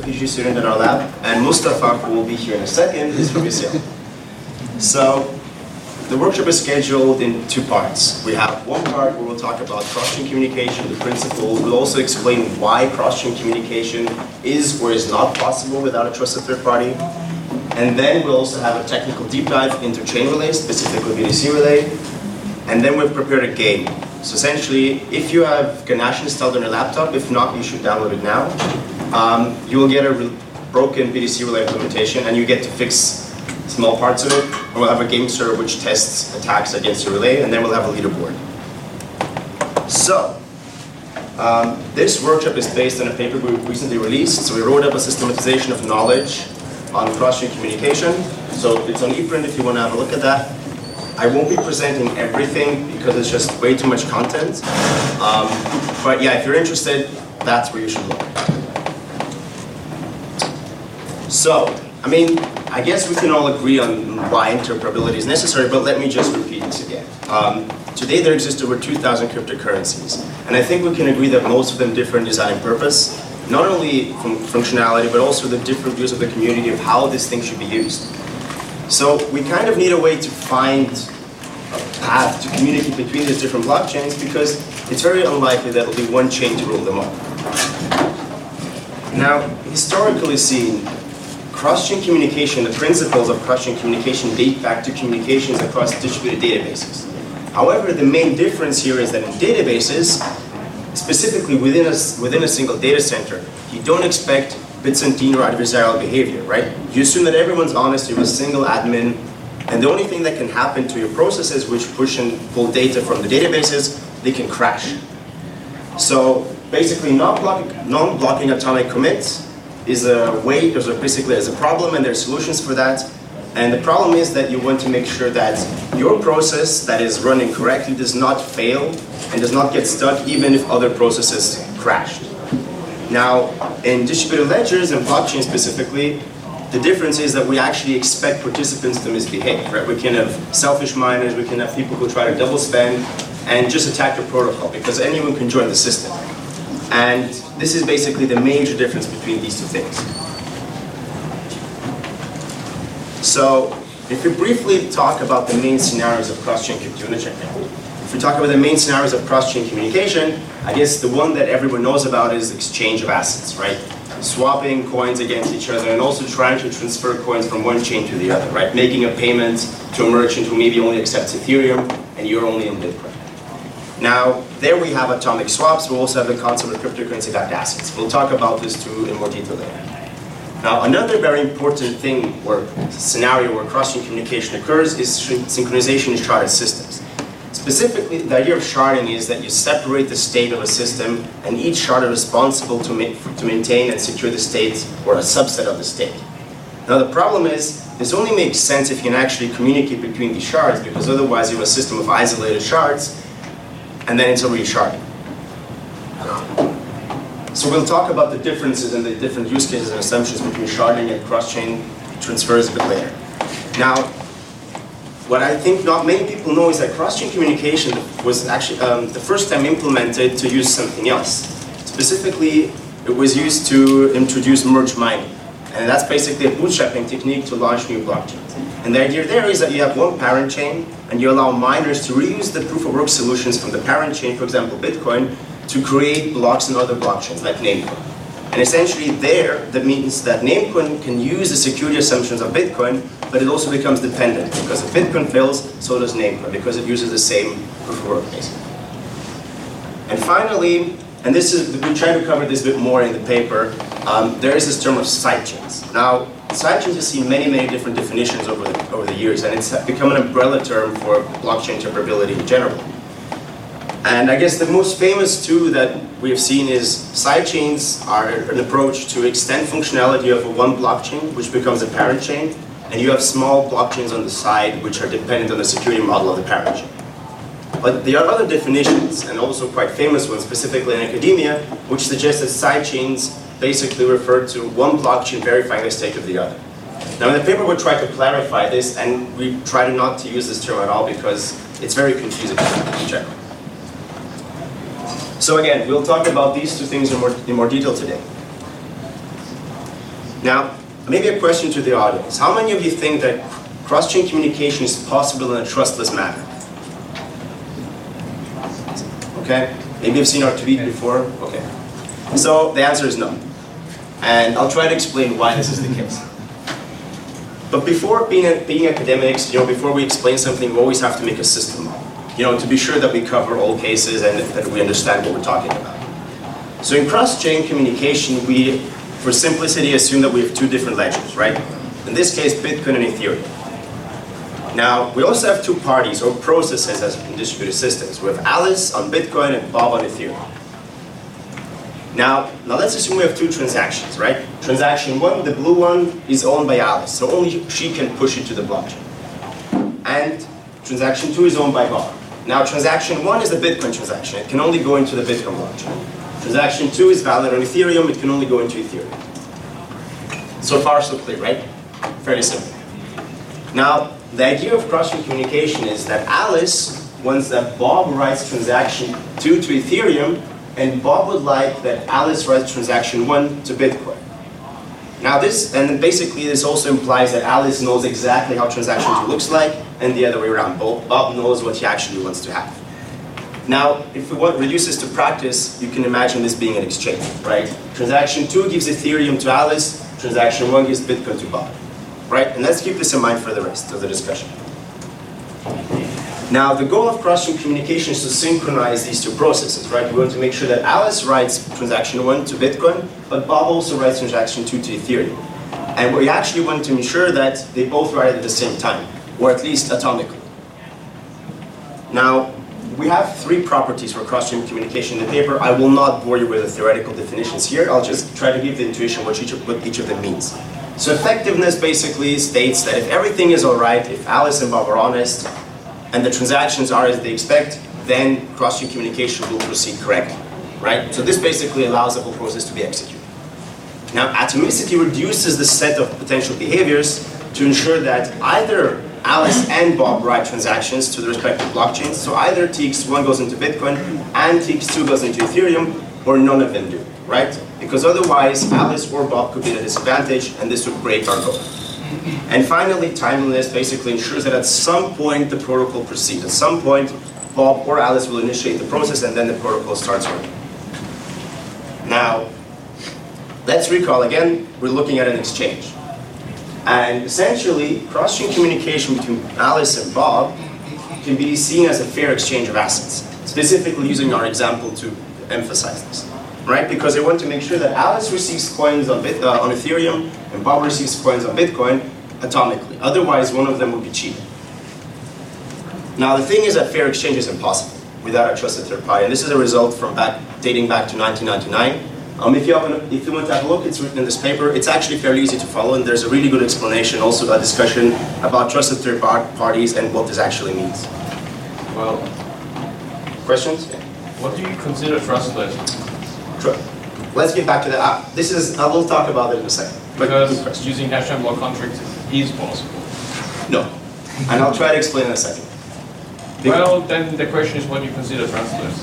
PhD student in our lab, and Mustafa, who will be here in a second, is from UCL. So the workshop is scheduled in two parts. We have one part where we'll talk about cross-chain communication, the principles. We'll also explain why cross-chain communication is or is not possible without a trusted third party. And then we'll also have a technical deep dive into chain relays, specifically BTC relay. And then we've prepared a game. So essentially, if you have Ganache installed on your laptop, if not, you should download it now. You will get a broken BTC relay implementation, and you get to fix small parts of it. And we'll have a game server which tests attacks against your relay, and then we'll have a leaderboard. So, this workshop is based on a paper we recently released. So we wrote up a systematization of knowledge on cross-chain communication. So it's on ePrint if you want to have a look at that. I won't be presenting everything because it's just way too much content. But yeah, if you're interested, that's where you should look. So, I mean, I guess we can all agree on why interoperability is necessary, but let me just repeat this again. Today there exist over 2,000 cryptocurrencies, and I think we can agree that most of them differ in design and purpose, not only from functionality, but also the different views of the community of how this thing should be used. So we kind of need a way to find a path to communicate between these different blockchains, because it's very unlikely that it'll be one chain to rule them all. Now, historically seen, cross-chain communication, the principles of cross-chain communication date back to communications across distributed databases. However, the main difference here is that in databases, specifically within a single data center, you don't expect Byzantine or adversarial behavior, right? You assume that everyone's honest, you have a single admin, and the only thing that can happen to your processes which push and pull data from the databases, they can crash. So basically non-blocking atomic commits is a way, basically as a problem, and there's solutions for that. And the problem is that you want to make sure that your process that is running correctly does not fail and does not get stuck even if other processes crashed. Now, in distributed ledgers and blockchain specifically, the difference is that we actually expect participants to misbehave, right? We can have selfish miners, we can have people who try to double spend and just attack the protocol, because anyone can join the system. And this is basically the major difference between these two things. So, if we briefly talk about the main scenarios of cross-chain communication, if we talk about the main scenarios of cross-chain communication, I guess the one that everyone knows about is exchange of assets, right? Swapping coins against each other and also trying to transfer coins from one chain to the other, right? Making a payment to a merchant who maybe only accepts Ethereum and you're only in Bitcoin. Now, there we have atomic swaps. We also have the concept of cryptocurrency-backed assets. We'll talk about this too in more detail later. Now, another very important thing or scenario where cross-chain communication occurs is synchronization in sharded systems. Specifically, the idea of sharding is that you separate the state of a system, and each shard is responsible to maintain and secure the state or a subset of the state. Now, the problem is, this only makes sense if you can actually communicate between these shards, because otherwise you have a system of isolated shards, and then it's already sharding. So we'll talk about the differences and the different use cases and assumptions between sharding and cross-chain transfers a bit later. Now, what I think not many people know is that cross-chain communication was actually the first time implemented to use something else. Specifically, it was used to introduce merge mining. And that's basically a bootstrapping technique to launch new blockchains. And the idea there is that you have one parent chain, and you allow miners to reuse the proof-of-work solutions from the parent chain, for example, Bitcoin, to create blocks in other blockchains, like Namecoin. And essentially there, that means that Namecoin can use the security assumptions of Bitcoin, but it also becomes dependent, because if Bitcoin fails, so does Namecoin, because it uses the same proof-of-work, basically. And finally, and this is, we try to cover this a bit more in the paper, there is this term of sidechains. Now, sidechains has seen many, many different definitions over the years, and it's become an umbrella term for blockchain interoperability in general. And I guess the most famous two that we have seen is sidechains are an approach to extend functionality of one blockchain, which becomes a parent chain, and you have small blockchains on the side which are dependent on the security model of the parent chain. But there are other definitions, and also quite famous ones, specifically in academia, which suggest that sidechains basically refer to one blockchain verifying the state of the other. Now in the paper we try to clarify this, and we try not to use this term at all because it's very confusing in general. So again, we'll talk about these two things in more detail today. Now, maybe a question to the audience. How many of you think that cross-chain communication is possible in a trustless manner? Okay, maybe you've seen our tweet before. Okay, so the answer is no. And I'll try to explain why this is the case. But before being academics, before we explain something, we always have to make a system model, to be sure that we cover all cases and that we understand what we're talking about. So in cross-chain communication, we, for simplicity, assume that we have two different ledgers, right? In this case, Bitcoin and Ethereum. Now, we also have two parties or processes as in distributed systems. We have Alice on Bitcoin and Bob on Ethereum. Now let's assume we have two transactions, right? Transaction 1, the blue one, is owned by Alice, so only she can push it to the blockchain. And transaction 2 is owned by Bob. Now transaction 1 is the Bitcoin transaction. It can only go into the Bitcoin blockchain. Transaction 2 is valid on Ethereum. It can only go into Ethereum. So far, so clear, right? Fairly simple. Now, the idea of cross-chain communication is that Alice wants that Bob writes transaction 2 to Ethereum, and Bob would like that Alice writes transaction 1 to Bitcoin. Now basically this also implies that Alice knows exactly how transaction 2 looks like, and the other way around. Bob knows what he actually wants to have. Now, if we want to reduce this to practice, you can imagine this being an exchange, right? Transaction 2 gives Ethereum to Alice, transaction 1 gives Bitcoin to Bob, right? And let's keep this in mind for the rest of the discussion. Now, the goal of cross-chain communication is to synchronize these two processes, right? We want to make sure that Alice writes transaction 1 to Bitcoin, but Bob also writes transaction 2 to Ethereum. And we actually want to ensure that they both write at the same time, or at least atomically. Now, we have three properties for cross-chain communication in the paper. I will not bore you with the theoretical definitions here. I'll just try to give the intuition what each of them means. So effectiveness basically states that if everything is all right, if Alice and Bob are honest, and the transactions are as they expect, then cross-chain communication will proceed correctly, right? So this basically allows the whole process to be executed. Now, atomicity reduces the set of potential behaviors to ensure that either Alice and Bob write transactions to the respective blockchains, so either TX1 goes into Bitcoin and TX2 goes into Ethereum, or none of them do, right? Because otherwise, Alice or Bob could be at a disadvantage, and this would break our goal. And finally, timeliness basically ensures that at some point the protocol proceeds. At some point, Bob or Alice will initiate the process, and then the protocol starts working. Now, let's recall again, we're looking at an exchange. And essentially, cross-chain communication between Alice and Bob can be seen as a fair exchange of assets, specifically using our example to emphasize this, right? Because they want to make sure that Alice receives coins on Ethereum and Bob receives coins on Bitcoin atomically. Otherwise, one of them would be cheated. Now, the thing is that fair exchange is impossible without a trusted third party, and this is a result from dating back to 1999. If you want to have a look, it's written in this paper. It's actually fairly easy to follow, and there's a really good explanation, also a discussion about trusted third parties and what this actually means. Well, questions? Yeah. What do you consider trustless? Let's get back to that. I will talk about it in a second. Because using hash block contracts is possible. No, and I'll try to explain in a second. Well, then the question is, what do you consider trustless?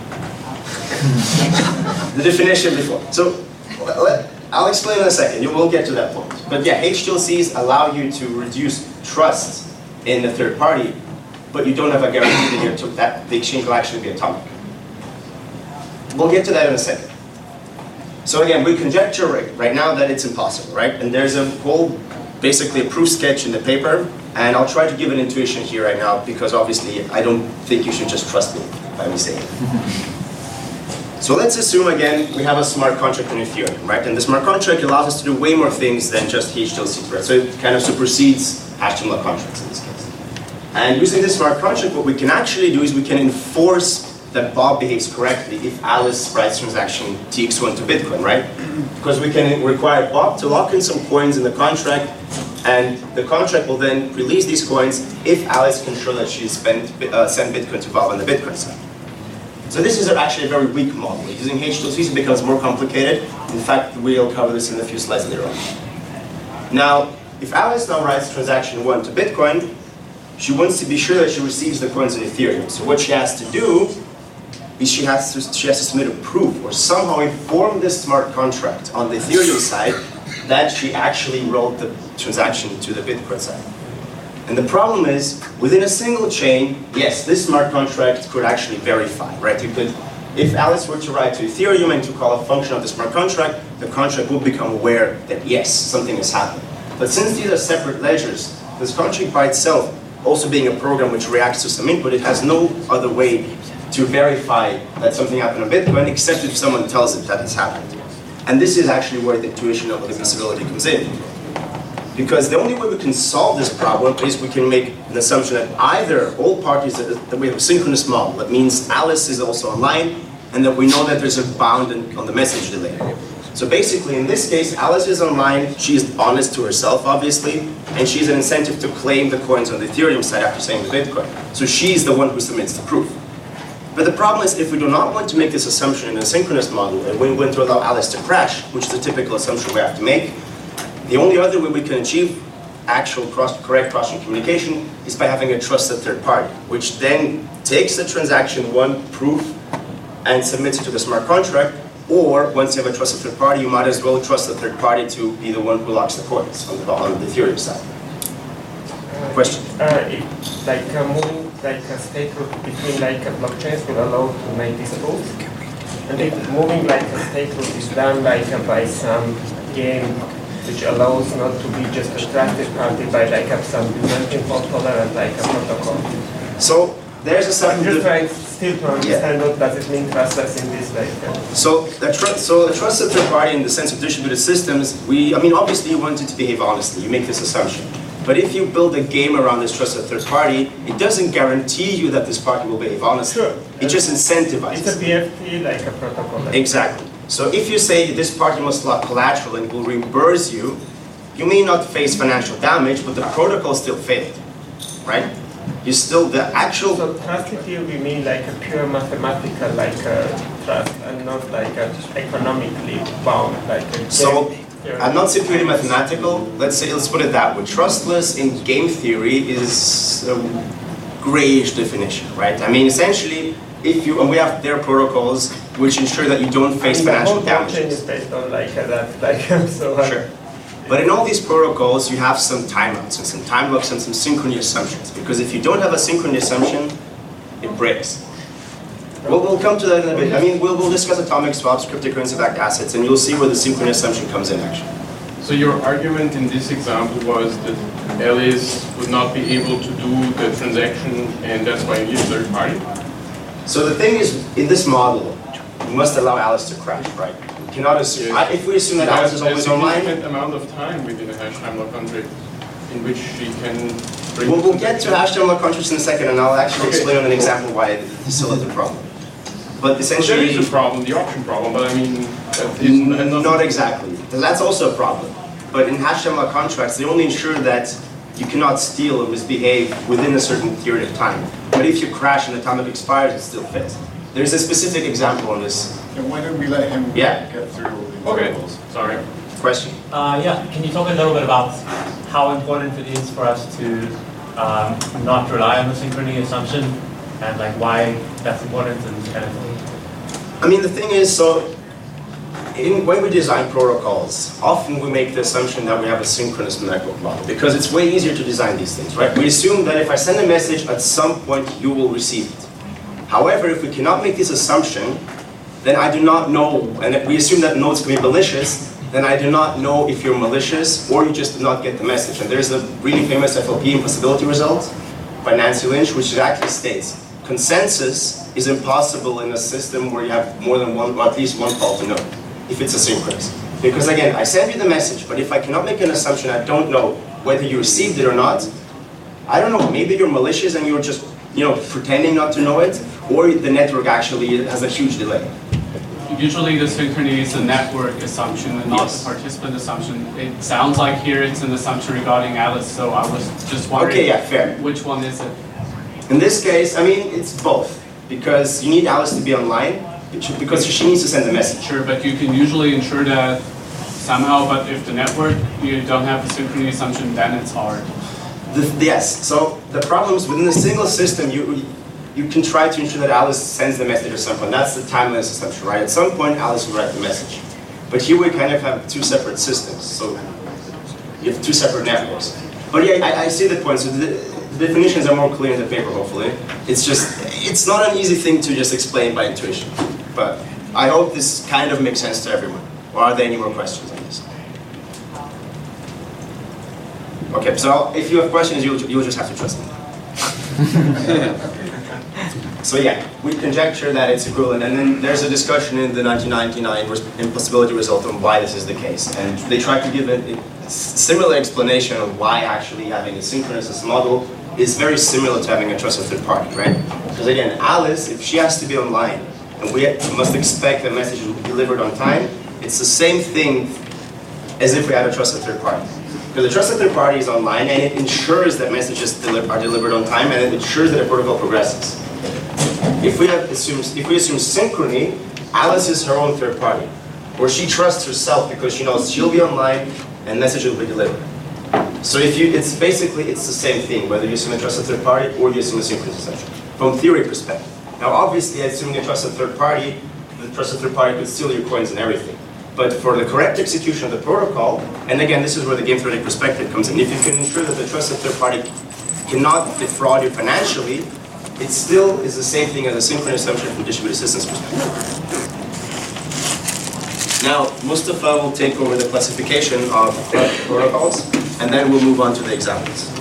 The definition before. So I'll explain in a second. You will get to that point. But yeah, HTLCs allow you to reduce trust in the third party, but you don't have a guarantee that the exchange will actually be atomic. We'll get to that in a second. So again, we conjecture right now that it's impossible, right? And there's a whole, basically a proof sketch in the paper, and I'll try to give an intuition here right now, because obviously I don't think you should just trust me by me saying it. So let's assume, again, we have a smart contract in Ethereum, right? And the smart contract allows us to do way more things than just HTLCs, right? So it kind of supersedes HTML contracts in this case. And using this smart contract, what we can actually do is we can enforce that Bob behaves correctly if Alice writes transaction TX1 to Bitcoin, right? Because we can require Bob to lock in some coins in the contract, and the contract will then release these coins if Alice can show that she sent Bitcoin to Bob on the Bitcoin side. So this is actually a very weak model. Using HTLCs, it becomes more complicated. In fact, we'll cover this in a few slides later on. Now, if Alice now writes transaction 1 to Bitcoin, she wants to be sure that she receives the coins in Ethereum. So what she has to do is she has to submit a proof or somehow inform this smart contract on the Ethereum side that she actually wrote the transaction to the Bitcoin side. And the problem is, within a single chain, yes, this smart contract could actually verify, right? You could, if Alice were to write to Ethereum and to call a function of the smart contract, the contract would become aware that yes, something has happened. But since these are separate ledgers, this contract by itself, also being a program which reacts to some input, it has no other way to verify that something happened on Bitcoin except if someone tells it that it's happened. And this is actually where the intuition of divisibility comes in. Because the only way we can solve this problem is we can make an assumption that either all parties, that we have a synchronous model, that means Alice is also online, and that we know that there's a bound on the message delay. So basically, in this case, Alice is online, she's honest to herself, obviously, and she's an incentive to claim the coins on the Ethereum side after saying the Bitcoin. So she's the one who submits the proof. But the problem is, if we do not want to make this assumption in a synchronous model, and we want to allow Alice to crash, which is the typical assumption we have to make, the only other way we can achieve actual correct cross-chain communication is by having a trusted third party, which then takes the transaction one proof and submits it to the smart contract. Or once you have a trusted third party, you might as well trust the third party to be the one who locks the coins on the Ethereum side. Question? Moving a state root between blockchains will allow to make this proof. And if moving a state root is done by some game which allows not to be just a trusted party by some Byzantine fault tolerant a protocol. So there's a certain. I'm just trying still to understand what does it mean trustless in this So a trusted third party in the sense of distributed systems, obviously you want it to behave honestly. You make this assumption. But if you build a game around this trusted third party, it doesn't guarantee you that this party will behave honestly. Sure. It just incentivizes. It's a BFT like a protocol. Exactly. So if you say this party must lock collateral and will reimburse you, you may not face financial damage, but the protocol still failed, right? You still, the actual... So trusted here we mean a pure mathematical trust and not economically bound So, I'm not saying purely mathematical, let's put it that way. Trustless in game theory is a grayish definition, right? Essentially, and we have their protocols which ensure that you don't face financial damage. The whole blockchain is based on that, so... Sure. But in all these protocols, you have some timeouts and some time locks and some synchrony assumptions. Because if you don't have a synchrony assumption, it breaks. We'll come to that in a bit. We'll discuss atomic swaps, cryptocurrency-backed assets, and you'll see where the synchrony assumption comes in, actually. So your argument in this example was that Alice would not be able to do the transaction, and that's why you need a third party? So the thing is, in this model, we must allow Alice to crash, right? We cannot assume, if we assume that Alice is always online... There's a significant amount of time within a hash-time lock contract in which she can bring... We'll get to hash-time lock contracts in a second, and I'll actually explain on an example why this still is a problem. But essentially... There is a problem, the option problem, but not exactly. That's also a problem. But in hash-time lock contracts, they only ensure that you cannot steal or misbehave within a certain period of time. But if you crash and the time it expires, it still fits. There's a specific example on this. And why don't we let him get through all the examples? Sorry. Question? Can you talk a little bit about how important it is for us to not rely on the synchrony assumption and why that's important and kind of... The thing is, when we design protocols, often we make the assumption that we have a synchronous network model because it's way easier to design these things, right? We assume that if I send a message, at some point you will receive it. However, if we cannot make this assumption, then I do not know, and if we assume that nodes can be malicious, then I do not know if you're malicious or you just did not get the message. And there's a really famous FLP impossibility result by Nancy Lynch, which actually states, consensus is impossible in a system where you have more than one, or at least one faulty node, if it's asynchronous. Because again, I send you the message, but if I cannot make an assumption, I don't know whether you received it or not. I don't know, maybe you're malicious and you're just pretending not to know it, or the network actually has a huge delay. Usually the synchrony is a network assumption and not the participant assumption. It sounds like here it's an assumption regarding Alice, so I was just wondering fair. Which one is it? In this case, it's both, because you need Alice to be online, because she needs to send the message. Sure, but you can usually ensure that somehow, but if the network, you don't have the synchrony assumption, then it's hard. Yes, so the problem is within a single system, you can try to ensure that Alice sends the message at some point. That's the timeliness assumption, right? At some point, Alice will write the message. But here we kind of have two separate systems. So you have two separate networks. But yeah, I see the point. So the definitions are more clear in the paper, hopefully. It's not an easy thing to just explain by intuition. But I hope this kind of makes sense to everyone. Or are there any more questions on this? Okay, so if you have questions, you'll just have to trust me. So yeah, we conjecture that it's equivalent, and then there's a discussion in the 1999 impossibility result on why this is the case. And they try to give a similar explanation of why actually having a synchronous model is very similar to having a trusted third party, right? Because again, Alice, if she has to be online, and we must expect that message will be delivered on time, it's the same thing as if we had a trusted third party. Because the trusted third party is online, and it ensures that messages are delivered on time, and it ensures that the protocol progresses. If we assume synchrony, Alice is her own third party, or she trusts herself because she knows she'll be online and message will be delivered. So it's the same thing, whether you assume a trusted third party or you assume a synchronous assumption, from theory perspective. Now, obviously, assuming a trusted third party, the trusted third party could steal your coins and everything. But for the correct execution of the protocol, and again, this is where the game theoretic perspective comes in. If you can ensure that the trusted third party cannot defraud you financially, it still is the same thing as a synchronous assumption from distributed systems perspective. Now, Mustafa will take over the classification of protocols, and then we'll move on to the examples.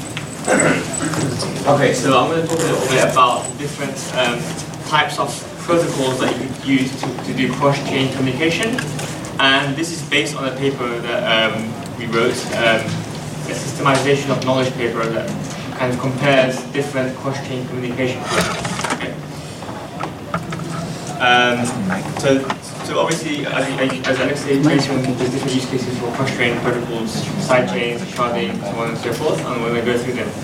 Okay, so I'm going to talk a little bit about different types of protocols that you could use to do cross-chain communication. And this is based on a paper that we wrote, a systemization of knowledge paper that kind of compares different cross-chain communication protocols. Okay. So obviously, as Alex said, there's different use cases for cross-chain protocols, sidechains, sharding, so on and so forth, and we're going to go through them.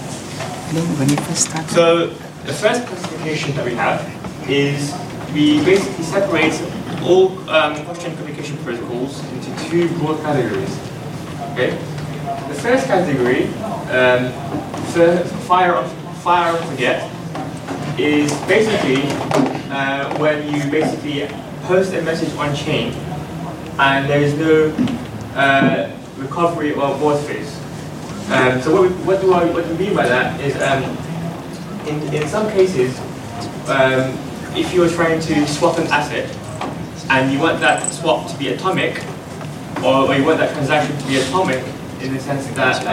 So the first classification that we have is we basically separate all cross-chain communication protocols into two broad categories. Okay. The first category, fire and forget, is basically when you basically post a message on chain and there is no recovery or abort phase. So what do we mean by that is in some cases, if you are trying to swap an asset and you want that swap to be atomic, or you want that transaction to be atomic in the sense that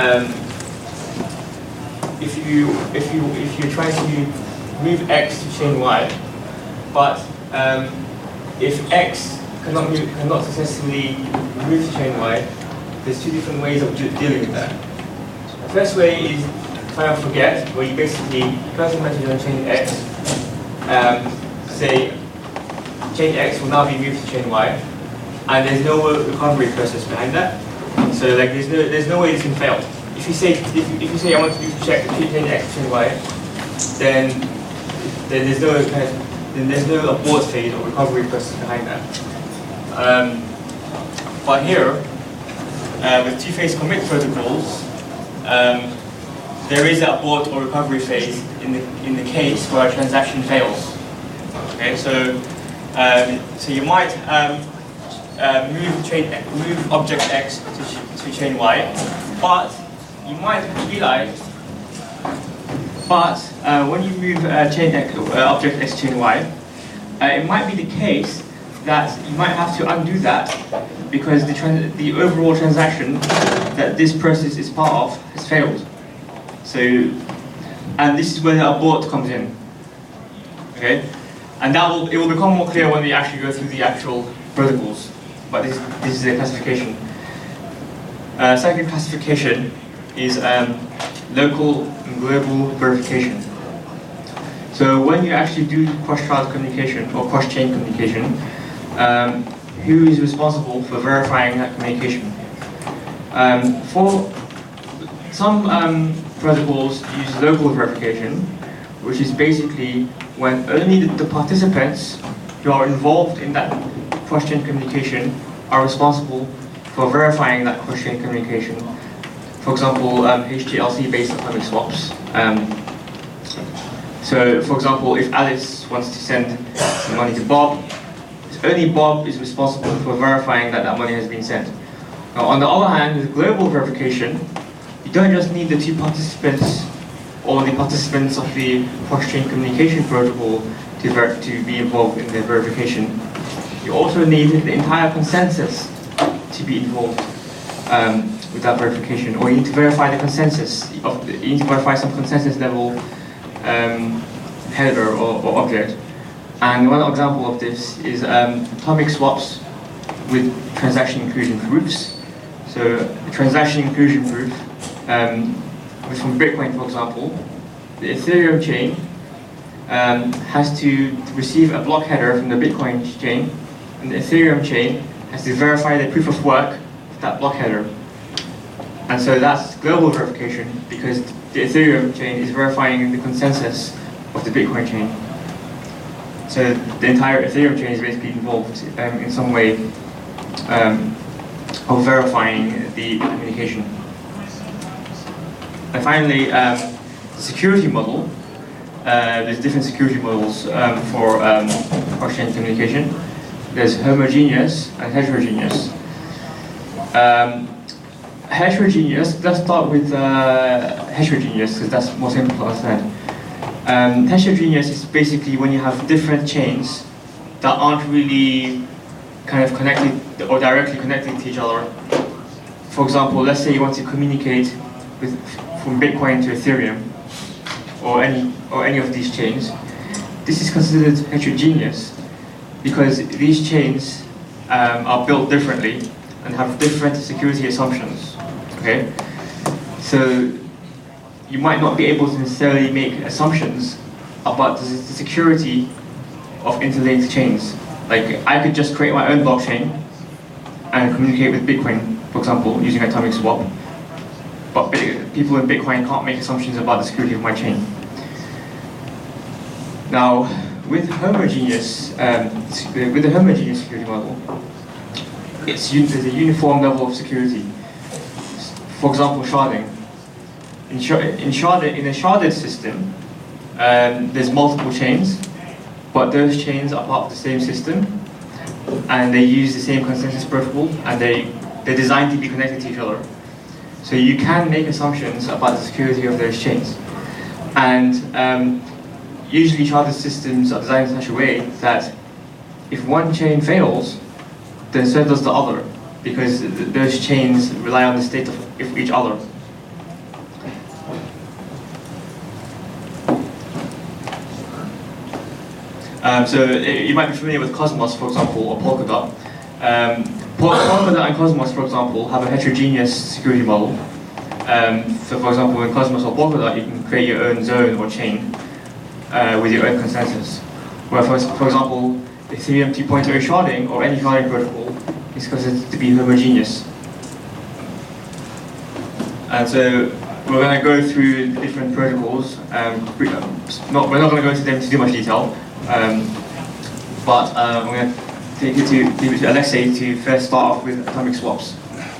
if you're trying to move X to chain Y, but if X cannot successfully move to chain Y, there's two different ways of dealing with that. The first way is fire and forget, where you basically pass a message on chain X, say chain X will now be moved to chain Y, and there's no recovery process behind that. So like there's no way this can fail. If you say I want to do check chain X to chain Y, then there's no abort phase or recovery process behind that. But here, with two-phase commit protocols, there is an abort or recovery phase in the case where a transaction fails. Okay, so you might move object X to chain Y, but you might realize. But when you move chain X, object X to chain Y, it might be the case that you might have to undo that because the overall transaction that this process is part of has failed. So, and this is where the abort comes in. Okay, and it will become more clear when we actually go through the actual protocols. But this is a classification. Second classification is local and global verification. So when you actually do cross-child communication or cross-chain communication, who is responsible for verifying that communication? For some protocols use local verification, which is basically when only the participants who are involved in that cross-chain communication are responsible for verifying that cross-chain communication. For example, HTLC-based atomic swaps. So, for example, if Alice wants to send some money to Bob, only Bob is responsible for verifying that that money has been sent. Now, on the other hand, with global verification, you don't just need the two participants or the participants of the cross-chain communication protocol to be involved in the verification. You also need the entire consensus to be involved with that verification, or you need to verify the consensus. You need to verify some consensus level header or object. And one example of this is atomic swaps with transaction inclusion proofs. So the transaction inclusion proof from Bitcoin, for example, the Ethereum chain has to receive a block header from the Bitcoin chain, and the Ethereum chain has to verify the proof of work of that block header. And so that's global verification, because the Ethereum chain is verifying the consensus of the Bitcoin chain. So the entire Ethereum chain is basically involved in some way of verifying the communication. And finally, the security model. There's different security models for cross-chain communication. There's homogeneous and heterogeneous. Let's start with heterogeneous, because that's more simple to understand. Heterogeneous is basically when you have different chains that aren't really kind of connected or directly connected to each other. For example, let's say you want to communicate from Bitcoin to Ethereum, or any of these chains. This is considered heterogeneous because these chains are built differently and have different security assumptions. Okay, so you might not be able to necessarily make assumptions about the security of interlinked chains. Like, I could just create my own blockchain and communicate with Bitcoin, for example, using atomic swap. But people in Bitcoin can't make assumptions about the security of my chain. Now, with the homogeneous security model, there's a uniform level of security. For example, sharding. In a sharded system, there's multiple chains, but those chains are part of the same system, and they use the same consensus protocol, and they're designed to be connected to each other. So you can make assumptions about the security of those chains. And usually sharded systems are designed in such a way that if one chain fails, then so does the other, because those chains rely on the state of each other. So you might be familiar with Cosmos, for example, or Polkadot. Polkadot and Cosmos, for example, have a heterogeneous security model. So for example, in Cosmos or Polkadot, you can create your own zone or chain with your own consensus. Where, for example, Ethereum 2.0 sharding or any sharding protocol is considered to be homogeneous. And so we're going to go through the different protocols. We're not going to go into them in too much detail, but I'm going to leave it to Alexei to first start off with atomic swaps.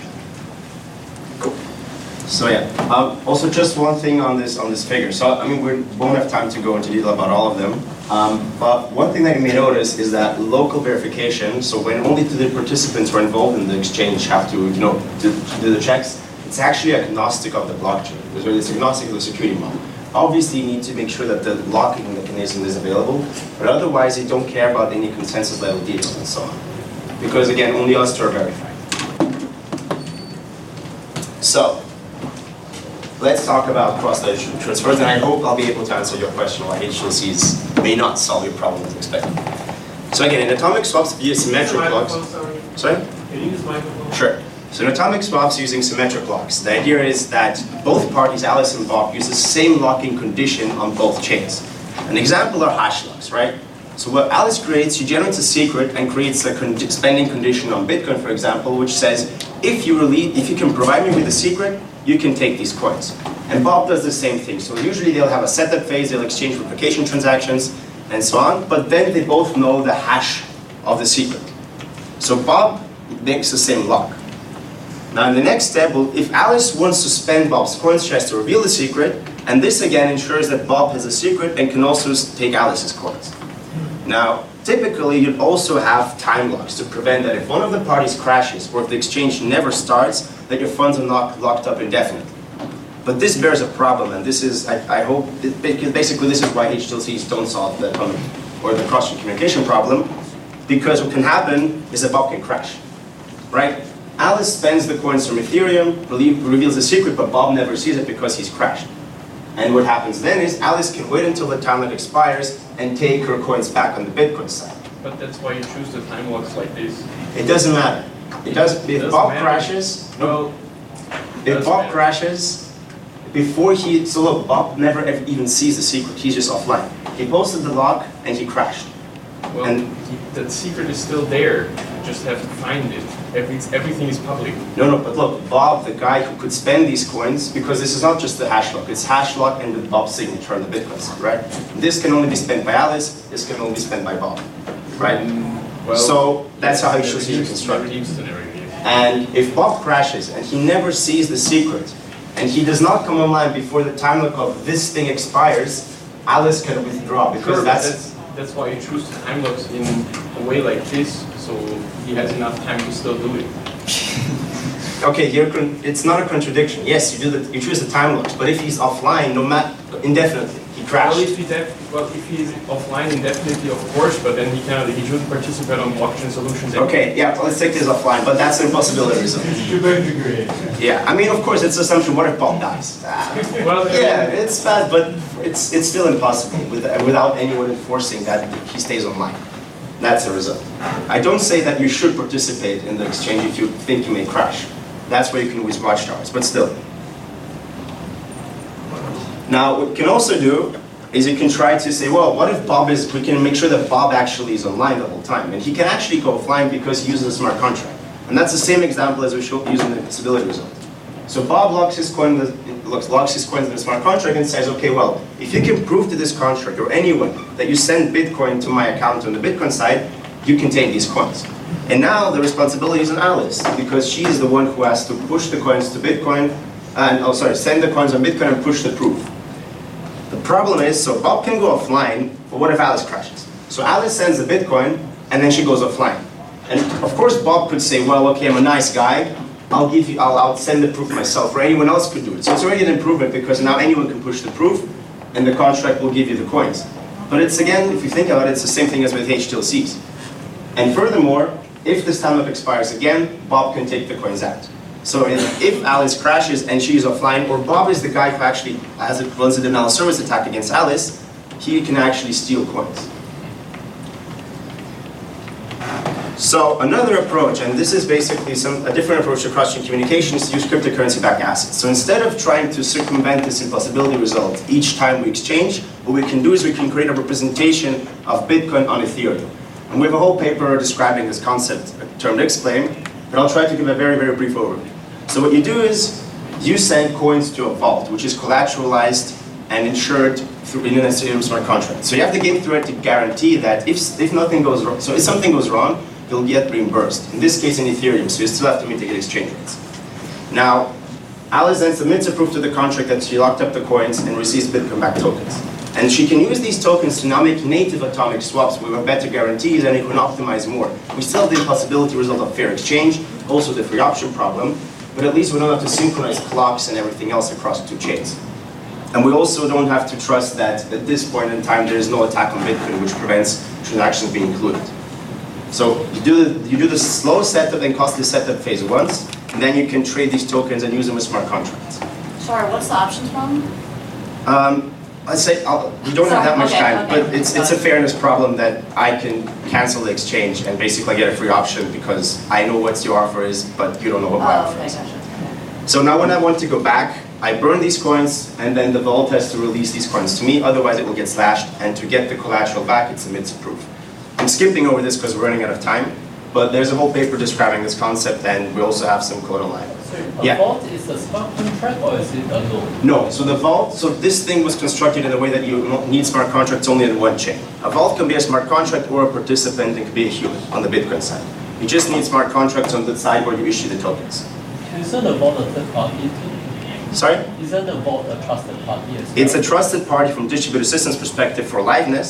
So yeah, also just one thing on this figure. So I mean, we won't have time to go into detail about all of them. But one thing that you may notice is that local verification. So when only the participants who are involved in the exchange have to, do the checks, it's actually agnostic of the blockchain. It's agnostic of the security model. Obviously, you need to make sure that the locking mechanism is available, but otherwise, you don't care about any consensus level details and so on, because again, only us two are verified. So. Let's talk about cross-ledger transfers, and I hope I'll be able to answer your question why HLCs may not solve your problem as expected. So again, in atomic swaps via symmetric locks. Sorry? Can you use microphone? Sure. So in atomic swaps using symmetric locks, the idea is that both parties, Alice and Bob, use the same locking condition on both chains. An example are hash locks, right? So what Alice creates, she generates a secret and creates a spending condition on Bitcoin, for example, which says, if you can provide me with a secret, you can take these coins. And Bob does the same thing. So usually they'll have a setup phase, they'll exchange replication transactions, and so on, but then they both know the hash of the secret. So Bob makes the same lock. Now in the next step, if Alice wants to spend Bob's coins, she has to reveal the secret, and this again ensures that Bob has a secret and can also take Alice's coins. Now, typically you'd also have time locks to prevent that if one of the parties crashes or if the exchange never starts, that your funds are not locked up indefinitely. But this bears a problem, and this is, I hope, basically this is why HTLCs don't solve the or the cross-chain communication problem, because what can happen is that Bob can crash, right? Alice spends the coins from Ethereum, reveals a secret, but Bob never sees it because he's crashed. And what happens then is Alice can wait until the time limit expires and take her coins back on the Bitcoin side. But that's why you choose the time locks like this. It doesn't matter. It does. If Bob crashes, well, if Bob crashes, before he, so look, Bob never ever even sees the secret. He's just offline. He posted the lock and he crashed. Well, and that secret is still there. You just have to find it. Everything is public. No, but look, Bob, the guy who could spend these coins, because this is not just the hash lock, it's hash lock and with Bob's signature on the Bitcoin side, right? This can only be spent by Alice, this can only be spent by Bob, right? Well, so that's how HTLCs are constructed. And if Bob crashes and he never sees the secret, and he does not come online before the time lock of this thing expires, Alice can withdraw, because sure, that's why you choose the time locks in a way like this, so he has enough time to still do it. Okay, it's not a contradiction. Yes, you choose the time locks, but if he's offline, indefinitely, he crashes. Well, if he's offline indefinitely, of course, but then he should participate on blockchain solutions. Okay, yeah, let's take this offline, but that's an impossibility. Yeah, I mean, of course, it's an assumption. What if Bob dies? Well, yeah, it's bad, but it's still impossible without anyone enforcing that he stays online. That's the result. I don't say that you should participate in the exchange if you think you may crash. That's where you can use watchtowers, but still. Now, what you can also do is you can try to say, well, what if we can make sure that Bob actually is online the whole time, and he can actually go offline because he uses a smart contract. And that's the same example as we showed using the stability result. So Bob locks his coins in the smart contract and says, okay, well, if you can prove to this contract or anyone that you send Bitcoin to my account on the Bitcoin side, you can take these coins. And now the responsibility is on Alice, because she is the one who has to push the coins to Bitcoin, send the coins on Bitcoin and push the proof. The problem is, so Bob can go offline, but what if Alice crashes? So Alice sends the Bitcoin, and then she goes offline. And of course Bob could say, well, okay, I'm a nice guy, I'll send the proof myself, or anyone else could do it. So it's already an improvement, because now anyone can push the proof, and the contract will give you the coins. But it's, again, if you think about it, it's the same thing as with HTLCs. And furthermore, if this time lock expires again, Bob can take the coins out. So if Alice crashes and she's offline, or Bob is the guy who actually runs a denial of service attack against Alice, he can actually steal coins. So another approach, and this is basically a different approach to cross-chain communication, is to use cryptocurrency-backed assets. So instead of trying to circumvent this impossibility result each time we exchange, what we can do is we can create a representation of Bitcoin on Ethereum. And we have a whole paper describing this concept, termed X-Claim, but I'll try to give a very, very brief overview. So what you do is you send coins to a vault, which is collateralized and insured through in an Ethereum smart contract. So you have to give theoretic guarantee that if nothing goes wrong, so if something goes wrong, you'll get reimbursed. In this case, in Ethereum, so you still have to mitigate exchange rates. Now, Alice then submits a proof to the contract that she locked up the coins and receives Bitcoin-backed tokens. And she can use these tokens to now make native atomic swaps with better guarantees, and it can optimize more. We still have the impossibility result of fair exchange, also the free option problem, but at least we don't have to synchronize clocks and everything else across the two chains. And we also don't have to trust that at this point in time there is no attack on Bitcoin which prevents transactions being included. So you do the slow setup and costly setup phase once, and then you can trade these tokens and use them with smart contracts. Sorry, what's the options problem? Let's say we don't have that much time, but it's a fairness problem that I can cancel the exchange and basically get a free option because I know what your offer is, but you don't know what my offer is. So now when I want to go back, I burn these coins, and then the vault has to release these coins to me, otherwise it will get slashed, and to get the collateral back, it submits a proof. I'm skipping over this because we're running out of time, but there's a whole paper describing this concept, and we also have some code online. A vault is a smart contract, or is it a node? No, so the vault, so this thing was constructed in a way that you need smart contracts only in one chain. A vault can be a smart contract or a participant, it can be a human on the Bitcoin side. You just need smart contracts on the side where you issue the tokens. Isn't the vault a third party? Sorry? Isn't the vault a trusted party as well? It's a trusted party from distributed systems perspective for liveness,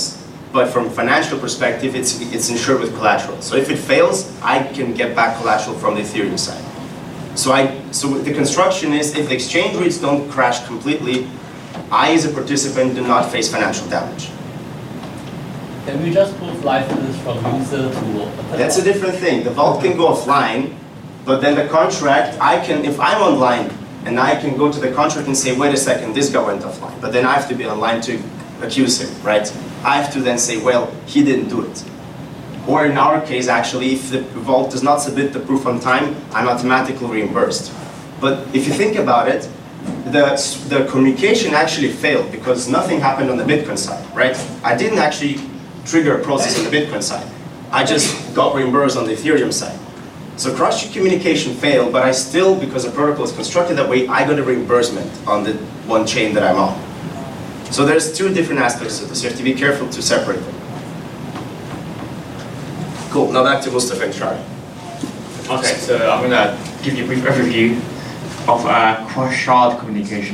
but from a financial perspective, it's insured with collateral. So if it fails, I can get back collateral from the Ethereum side. So the construction is, if the exchange rates don't crash completely, I as a participant do not face financial damage. Can we just move liveness from user to... That's a different thing. The vault can go offline, but then the contract, I can, if I'm online, and I can go to the contract and say, wait a second, this guy went offline. But then I have to be online to accuse him, right? I have to then say, well, he didn't do it. Or in our case, actually, if the vault does not submit the proof on time, I'm automatically reimbursed. But if you think about it, the communication actually failed because nothing happened on the Bitcoin side, right? I didn't actually trigger a process on the Bitcoin side. I just got reimbursed on the Ethereum side. So cross-chain communication failed, but I still, because the protocol is constructed that way, I got a reimbursement on the one chain that I'm on. So there's two different aspects of this. You have to be careful to separate them. Cool, now back to Mustafa and Charlie. Okay, so I'm going to give you a brief overview of cross-shard communication.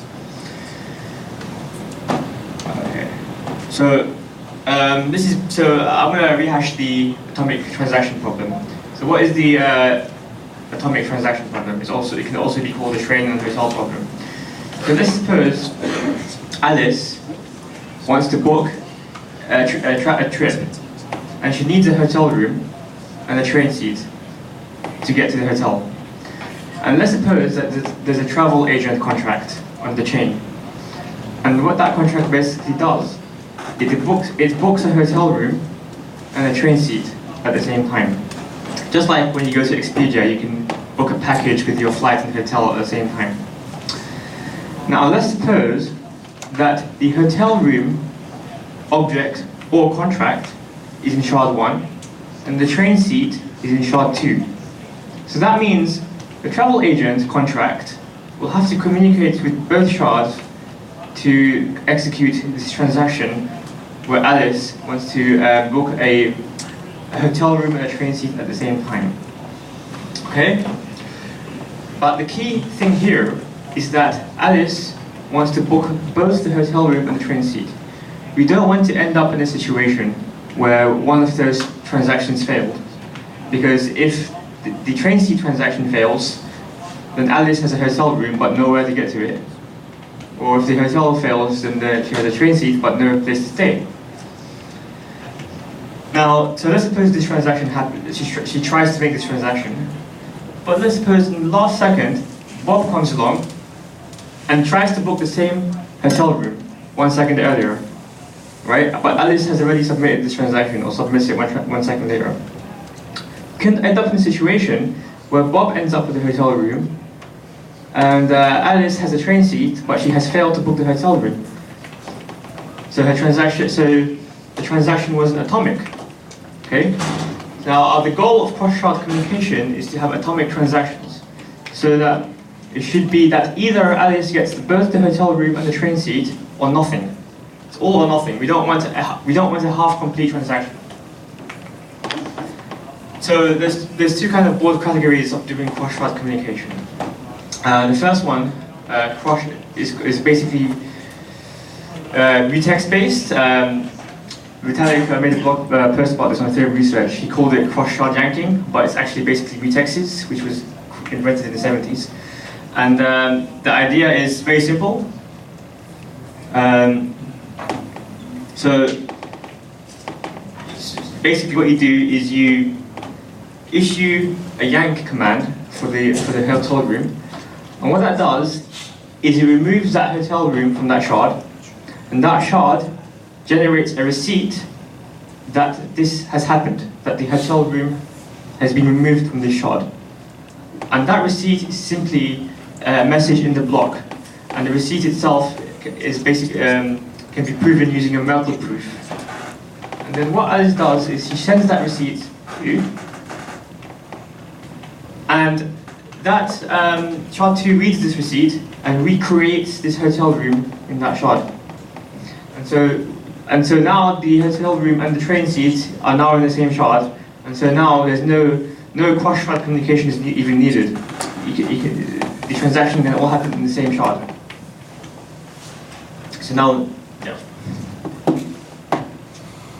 Okay. So I'm going to rehash the atomic transaction problem. So what is the atomic transaction problem? It can also be called the train and hotel problem. So let's suppose Alice wants to book a trip, and she needs a hotel room and a train seat to get to the hotel. And let's suppose that there's a travel agent contract on the chain. And what that contract basically does, it books a hotel room and a train seat at the same time. Just like when you go to Expedia, you can book a package with your flight and hotel at the same time. Now let's suppose that the hotel room object or contract is in shard 1 and the train seat is in shard 2. So that means the travel agent contract will have to communicate with both shards to execute this transaction where Alice wants to book a hotel room and a train seat at the same time. Okay? But the key thing here is that Alice wants to book both the hotel room and the train seat. We don't want to end up in a situation where one of those transactions failed. Because if the train seat transaction fails, then Alice has a hotel room but nowhere to get to it. Or if the hotel fails, then she has a train seat but no place to stay. Now, so let's suppose this transaction happens. She tries to make this transaction. But let's suppose in the last second, Bob comes along and tries to book the same hotel room 1 second earlier. Right? But Alice has already submitted this transaction or submits it 1 second later. Can end up in a situation where Bob ends up with a hotel room and Alice has a train seat, but she has failed to book the hotel room. So the transaction wasn't atomic. Okay? Now, the goal of cross-shard communication is to have atomic transactions, so that it should be that either Alice gets both the hotel room and the train seat, or nothing. It's all or nothing. We don't want a half-complete transaction. So there's two kind of broad categories of doing cross-shard communication. The first one, is basically mutex-based. Vitalik made a blog post about this on Ethereum Research. He called it cross-shard yanking, but it's actually basically mutexes, which was invented in the 70s. And the idea is very simple. So basically what you do is you issue a yank command for the hotel room. And what that does is it removes that hotel room from that shard, and that shard generates a receipt that this has happened, that the hotel room has been removed from this shard. And that receipt is simply a message in the block. And the receipt itself is basically can be proven using a Merkle proof. And then what Alice does is she sends that receipt to you, and that shard 2 reads this receipt and recreates this hotel room in that shard. And so now the hotel room and the train seat are now in the same shard, and so now there's no cross-shard communication is even needed. The transaction can all happen in the same shard. So now, yeah.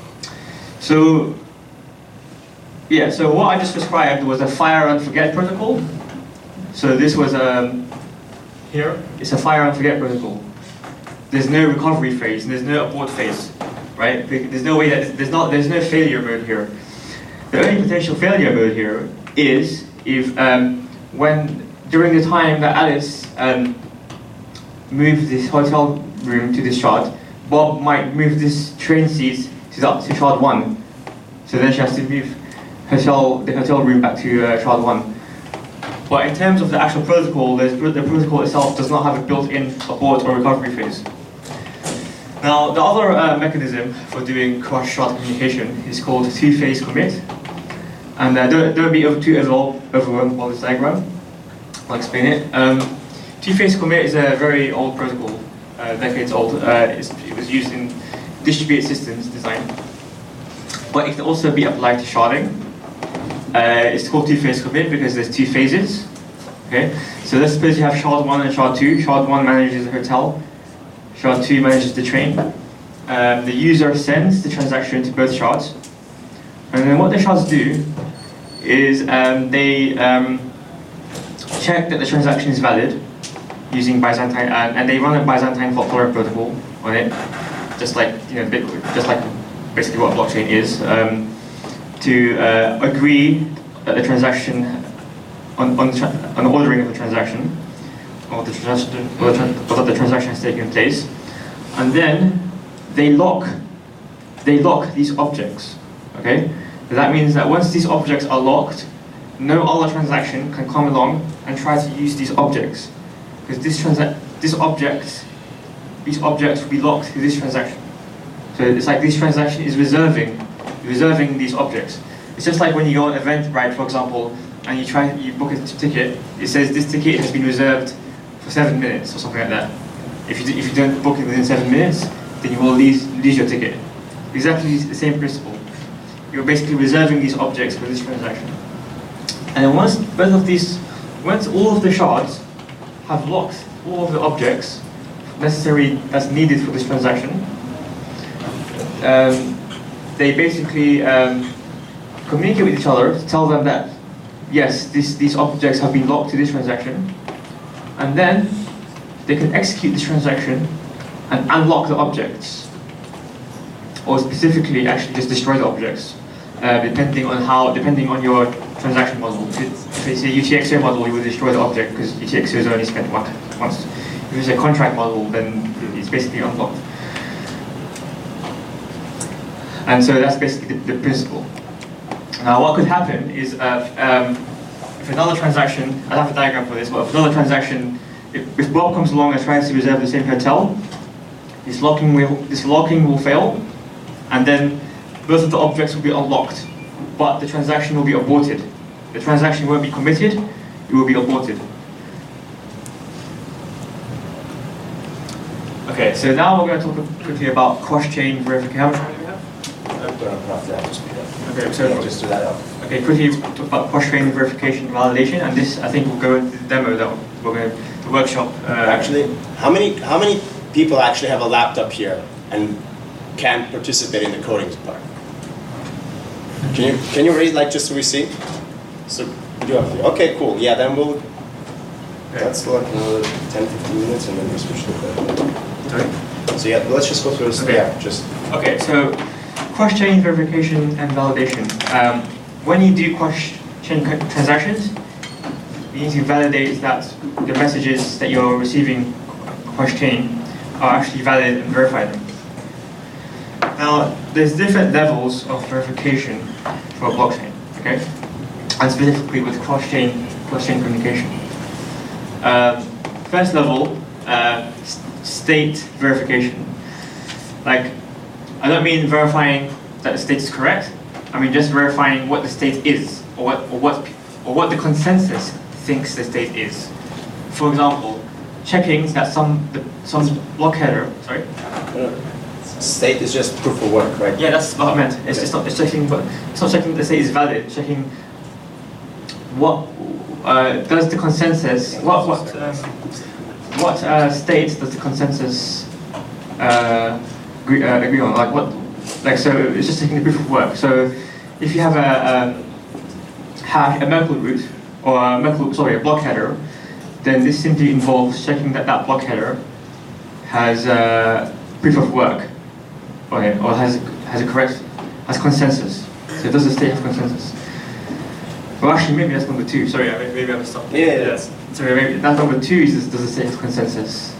So, yeah, so what I just described was a fire and forget protocol. So this was here, it's a fire and forget protocol. There's no recovery phase, there's no abort phase, right? There's no way that there's no failure mode here. The only potential failure mode here is if when during the time that Alice moved this hotel room to this shard, Bob might move this train seat to shard 1. So then she has to move the hotel room back to shard 1. But in terms of the actual protocol, the protocol itself does not have a built-in abort or recovery phase. Now, the other mechanism for doing cross-shard communication is called two-phase commit. And don't be too overwhelmed by this diagram. I'll explain it. Two-phase commit is a very old protocol, decades old. It was used in distributed systems design. But it can also be applied to sharding. It's called two-phase commit because there's 2 phases. Okay, so let's suppose you have shard 1 and shard 2. Shard 1 manages the hotel. Shard 2 manages the train. The user sends the transaction to both shards. And then what the shards do is they check that the transaction is valid using Byzantine, and they run a Byzantine fault-tolerant protocol on it, just like basically what a blockchain is, to agree that the transaction on the ordering of the transaction, or that the transaction has taken place, and then they lock these objects. Okay, so that means that once these objects are locked, no other transaction can come along and try to use these objects, because these objects will be locked to this transaction. So it's like this transaction is reserving these objects. It's just like when you go on Eventbrite, for example, and you book a ticket. It says this ticket has been reserved for 7 minutes or something like that. If you don't book it within 7 minutes, then you will lose your ticket. Exactly the same principle. You're basically reserving these objects for this transaction. And then once all of the shards have locked all of the objects necessary that's needed for this transaction, they basically communicate with each other to tell them that yes, these objects have been locked to this transaction, and then they can execute this transaction and unlock the objects, or specifically actually just destroy the objects, depending on your transaction model. If it's a UTXO model, you will destroy the object because UTXO is only spent once. If it's a contract model, then it's basically unlocked. And so that's basically the principle. Now what could happen is if another transaction, I have a diagram for this, but if another transaction, if Bob comes along and tries to reserve the same hotel, this locking will fail, and then both of the objects will be unlocked, but the transaction will be aborted. The transaction won't be committed, it will be aborted. Okay, so now we're going to talk quickly about cross-chain verification. How much time do we have? Okay, so just do that up. Okay, quickly talk about cross-chain verification and validation, and this I think will go into the demo that we're going to, the workshop. Actually, how many people actually have a laptop here and can participate in the coding part? Can you read, like, just so we see? So you have to. Okay, cool. Yeah, then we'll. That's like another 10-15 minutes, and then we switch to code. Sorry. So yeah, let's just go through this. Okay. Yeah, just. Okay, so cross-chain verification and validation. When you do cross-chain transactions, you need to validate that the messages that you're receiving cross-chain are actually valid and verify them. Now, there's different levels of verification for a blockchain, okay? And specifically with cross-chain communication. First level, state verification. Like, I don't mean verifying that the state is correct. I mean just verifying what the state is, or what the consensus thinks the state is. For example, checking that some block header. Sorry. State is just proof of work, right? Yeah, that's what I meant. It's not checking, but it's not checking the state is valid. Checking what does the consensus what state does the consensus agree on? Like so it's just taking the proof of work. So if you have a Merkle root, or a block header, then this simply involves checking that that block header has proof of work, or has consensus. So does the state have consensus? Well, actually, maybe that's number 2. Sorry, maybe I messed up. Yeah. Sorry, maybe that's number 2. Is does the state have consensus?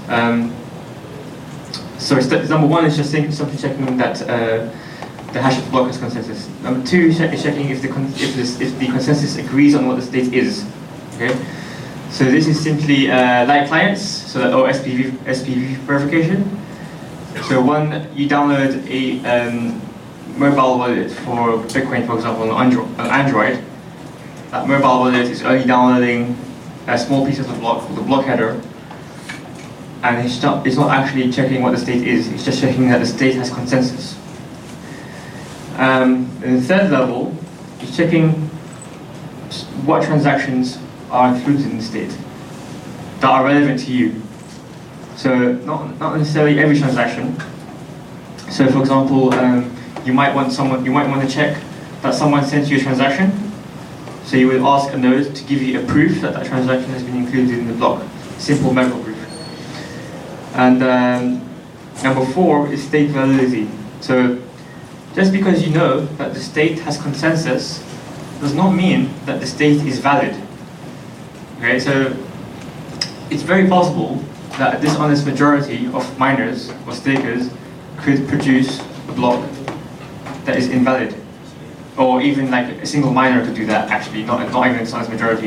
So number 1 is just simply checking that the hash of the block has consensus. Number 2 is checking if the consensus agrees on what the state is. Okay. So this is simply like clients, or SPV verification. So when you download a mobile wallet for Bitcoin, for example, on Android, that mobile wallet is only downloading a small piece of the block called the block header, and it's not actually checking what the state is. It's just checking that the state has consensus. And the third level is checking what transactions are included in the state that are relevant to you. So not necessarily every transaction. So for example, you might want to check that someone sent you a transaction. So you would ask a node to give you a proof that that transaction has been included in the block. Simple Merkle proof. And number 4 is state validity. So just because you know that the state has consensus does not mean that the state is valid. Okay, so it's very possible that a dishonest majority of miners or stakers could produce a block that is invalid. Or even like a single miner could do that, actually, not even a dishonest majority.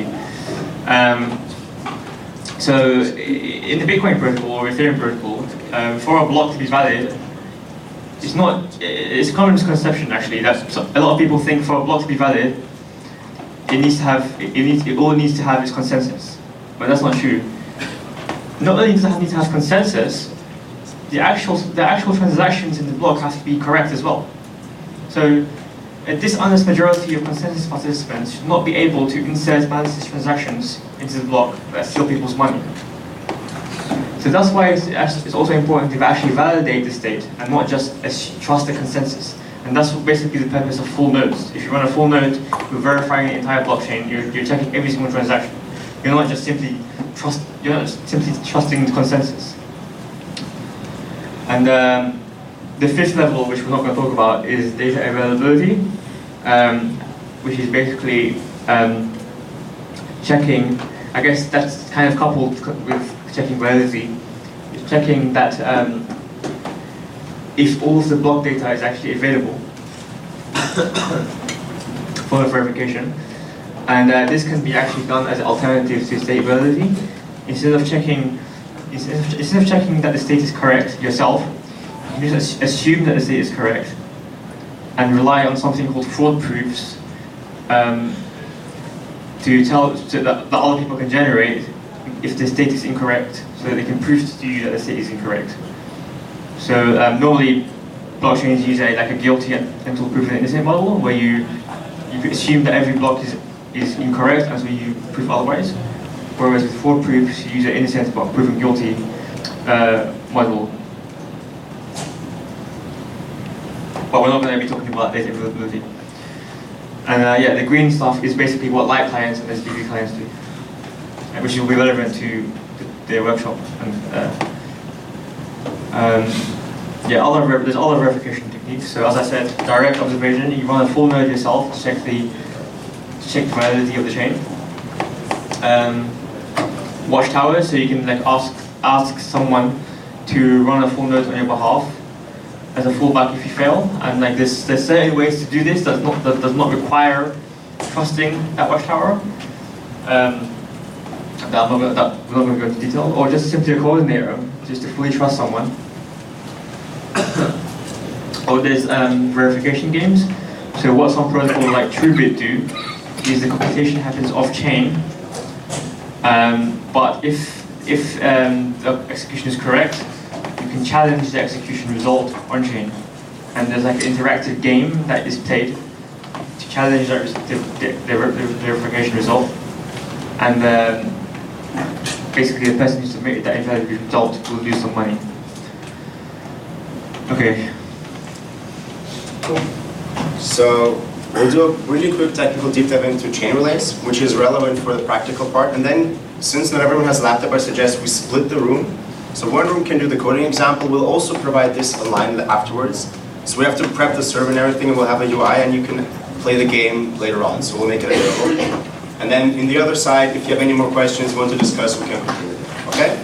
So in the Bitcoin protocol or Ethereum protocol, for a block to be valid, it's a common misconception actually that a lot of people think for a block to be valid, it all needs to have its consensus, but that's not true. Not only does it need to have consensus, the actual transactions in the block have to be correct as well. So a dishonest majority of consensus participants should not be able to insert malicious transactions into the block that steal people's money. So that's why it's also important to actually validate the state and not just trust the consensus. And that's basically the purpose of full nodes. If you run a full node, you're verifying the entire blockchain. You're checking every single transaction. You're not simply trusting the consensus. And the 5th level, which we're not going to talk about, is data availability, which is basically checking. I guess that's kind of coupled with checking validity. It's checking that if all of the block data is actually available for verification. And this can be actually done as an alternative to state validity. Instead of checking that the state is correct yourself, you just assume that the state is correct and rely on something called fraud proofs so that other people can generate if the state is incorrect, so that they can prove to you that the state is incorrect. So normally blockchains use like a guilty until proven innocent model, where you assume that every block is incorrect, and so you prove otherwise. Whereas with fraud proofs, you use an innocent but proven guilty model. But we're not going to be talking about data availability. And yeah, the green stuff is basically what light clients and SPV clients do, which will be relevant to the workshop. And yeah, there's other verification techniques. So as I said, direct observation. You run a full node yourself to check the validity of the chain. Watchtower, so you can like ask someone to run a full node on your behalf as a fallback if you fail. And like there's certain ways to do this that does not require trusting that watchtower. We're not going to go into detail, or just simply a coordinator, just to fully trust someone. Or there's verification games. So what some protocols like TrueBit do is the computation happens off-chain, but if the execution is correct, you can challenge the execution result on-chain. And there's like an interactive game that is played to challenge the verification result. And basically the person who submitted that invalid result will lose some money. Okay. Cool. So we'll do a really quick technical deep dive into chain relays, which is relevant for the practical part. And then, since not everyone has a laptop, I suggest we split the room. So one room can do the coding example. We'll also provide this online afterwards. So we have to prep the server and everything, and we'll have a UI, and you can play the game later on. So we'll make it available. And then in the other side, if you have any more questions you want to discuss, we can continue. Okay?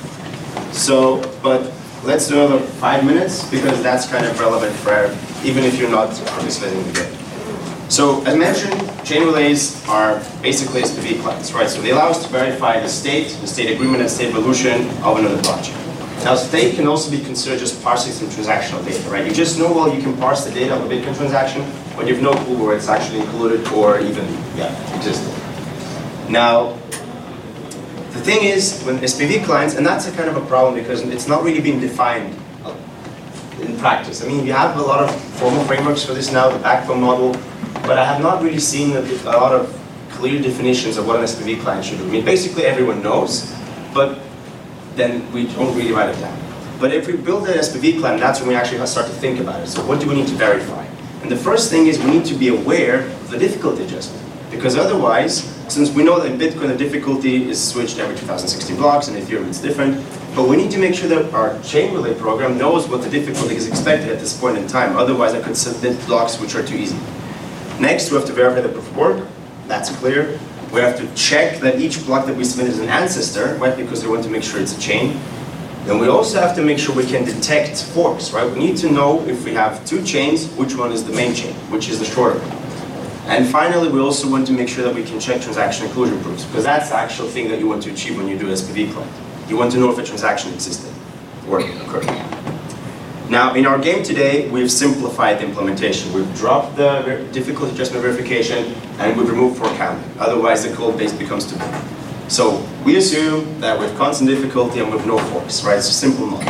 So, but let's do another 5 minutes, because that's kind of relevant for even if you're not participating in the game. So, as mentioned, chain relays are basically SPV clients, right? So they allow us to verify the state agreement, and state evolution of another blockchain. Now, state can also be considered just parsing some transactional data, right? You just know, well, you can parse the data of a Bitcoin transaction, but you have no clue where it's actually included or even, existed. Now, the thing is, when SPV clients, and that's a kind of a problem because it's not really being defined in practice. I mean, you have a lot of formal frameworks for this now, the backbone model, but I have not really seen a lot of clear definitions of what an SPV client should do. I mean, basically everyone knows, but then we don't really write it down. But if we build an SPV client, that's when we actually start to think about it. So what do we need to verify? And the first thing is we need to be aware of the difficulty adjustment. Because otherwise, since we know that in Bitcoin the difficulty is switched every 2060 blocks, and Ethereum it's different, but we need to make sure that our chain relay program knows what the difficulty is expected at this point in time. Otherwise, I could submit blocks which are too easy. Next, we have to verify the proof of work. That's clear. We have to check that each block that we submit is an ancestor, right? Because we want to make sure it's a chain. Then we also have to make sure we can detect forks, right? We need to know if we have two chains, which one is the main chain, which is the shorter one. And finally, we also want to make sure that we can check transaction inclusion proofs, because that's the actual thing that you want to achieve when you do SPV client. You want to know if a transaction existed or occurred. Now, in our game today, we've simplified the implementation. We've dropped the difficulty adjustment verification, and we've removed fork counting. Otherwise, the code base becomes too big. So we assume that with constant difficulty and with no forks, right? It's a simple model.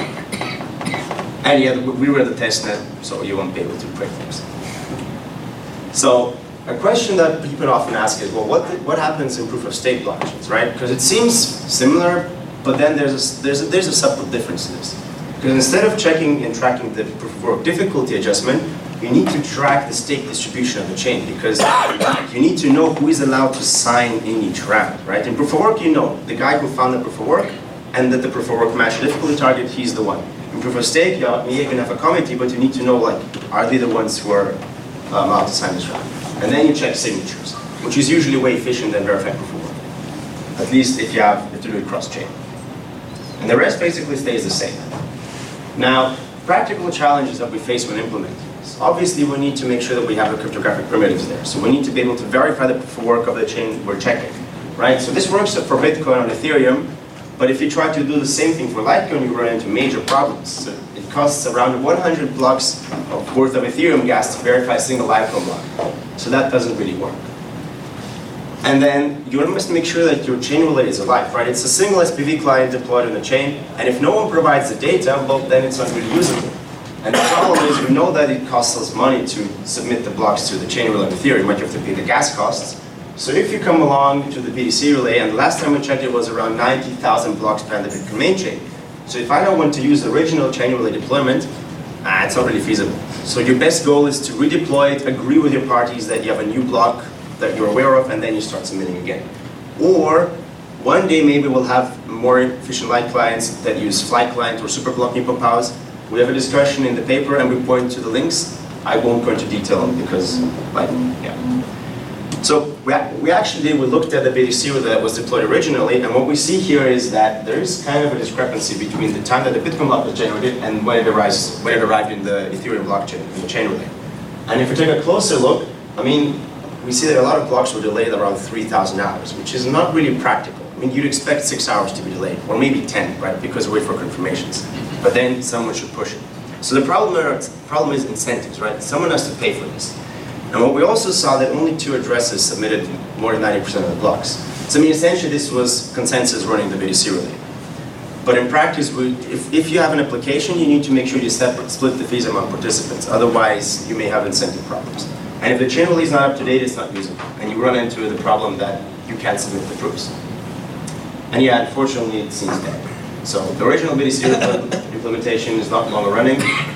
And yeah, we were the testnet, so you won't be able to break forks. So a question that people often ask is, well, what happens in proof-of-stake blockchains, right? Because it seems similar, but then there's a subtle difference in this. Because instead of checking and tracking the proof-of-work difficulty adjustment, you need to track the stake distribution of the chain, because you need to know who is allowed to sign in each round, right? In proof-of-work, you know the guy who found the proof-of-work, and that the proof-of-work matched the difficulty target, he's the one. In proof-of-stake, you may even have a committee, but you need to know, like, are they the ones who are allowed to sign this round? And then you check signatures, which is usually way efficient than verifying proof of work. At least if you have to do it cross-chain. And the rest basically stays the same. Now, practical challenges that we face when implementing this. Obviously, we need to make sure that we have the cryptographic primitives there. So we need to be able to verify the proof of work of the chain we're checking, right? So this works for Bitcoin and Ethereum, but if you try to do the same thing for Litecoin, you run into major problems. So it costs around 100 blocks worth of Ethereum gas to verify a single Litecoin block. So that doesn't really work. And then you must make sure that your chain relay is alive, right? It's a single SPV client deployed on the chain, and if no one provides the data, well, then it's not really usable. And the problem is, we know that it costs us money to submit the blocks to the chain relay of Ethereum, but you have to pay the gas costs. So if you come along to the BTC relay, and the last time we checked it was around 90,000 blocks per the Bitcoin main chain. So if I don't want to use the original chain relay deployment, it's not really feasible. So your best goal is to redeploy it, agree with your parties that you have a new block that you're aware of, and then you start submitting again. Or one day maybe we'll have more efficient light clients that use Flight Client or Superblock Nepo POWs. We have a discussion in the paper and we point to the links. I won't go into detail because, So we looked at the BTC that was deployed originally, and what we see here is that there is kind of a discrepancy between the time that the Bitcoin block was generated and when it arrived in the Ethereum blockchain, in the chain relay. And if we take a closer look, I mean, we see that a lot of blocks were delayed around 3,000 hours, which is not really practical. I mean, you'd expect 6 hours to be delayed, or maybe 10, right, because we wait for confirmations. But then someone should push it. So the problem is incentives, right? Someone has to pay for this. And what we also saw that only 2 addresses submitted more than 90% of the blocks. So I mean, essentially this was consensus running the BTC relay. But in practice, if you have an application, you need to make sure you split the fees among participants. Otherwise, you may have incentive problems. And if the chain relay is not up to date, it's not usable. And you run into the problem that you can't submit the proofs. And yeah, unfortunately, it seems dead. So the original BTC implementation is not longer running.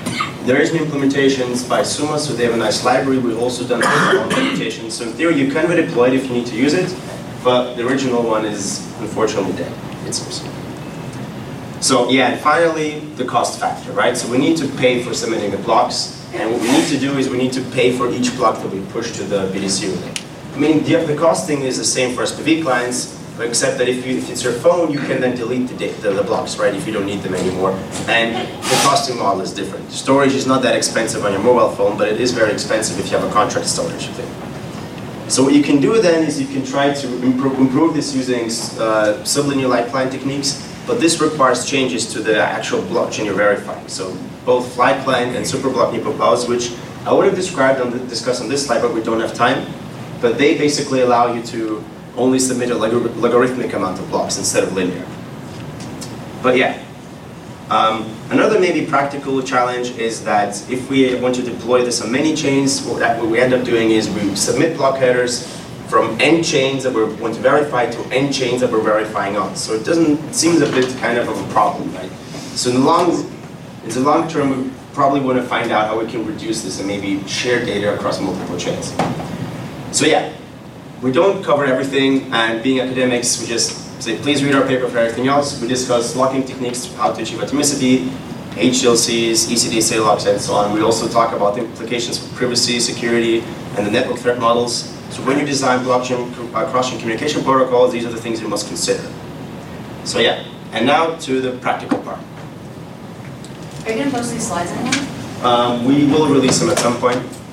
There is implementations by Summa, so they have a nice library. We've also done implementations. So in theory, you can redeploy it if you need to use it, but the original one is unfortunately dead, it seems. So yeah, and finally, the cost factor, right? So we need to pay for submitting the blocks, and what we need to do is we need to pay for each block that we push to the BDC relay. I mean, the costing is the same for SPV clients, except that if it's your phone, you can then delete the blocks, right, if you don't need them anymore. And the costing model is different. Storage is not that expensive on your mobile phone, but it is very expensive if you have a contract storage thing. So what you can do then is you can try to improve this using sublinear light client techniques, but this requires changes to the actual blockchain you're verifying. So both flight client and superblock NIPOPAUs, which I would have discussed on this slide, but we don't have time. But they basically allow you to only submit a logarithmic amount of blocks instead of linear. But yeah, another maybe practical challenge is that if we want to deploy this on many chains, what we end up doing is we submit block headers from n chains that we want to verify to n chains that we're verifying on. So it seems a bit kind of a problem, right? So in the long term, we probably want to find out how we can reduce this and maybe share data across multiple chains. So yeah, we don't cover everything, and being academics, we just say, please read our paper for everything else. We discuss locking techniques, how to achieve atomicity, HDLCs, ECDSA locks, and so on. We also talk about the implications for privacy, security, and the network threat models. So when you design blockchain cross-chain communication protocols, these are the things you must consider. So yeah, and now to the practical part. Are you going to post these slides anywhere? We will release them at some point.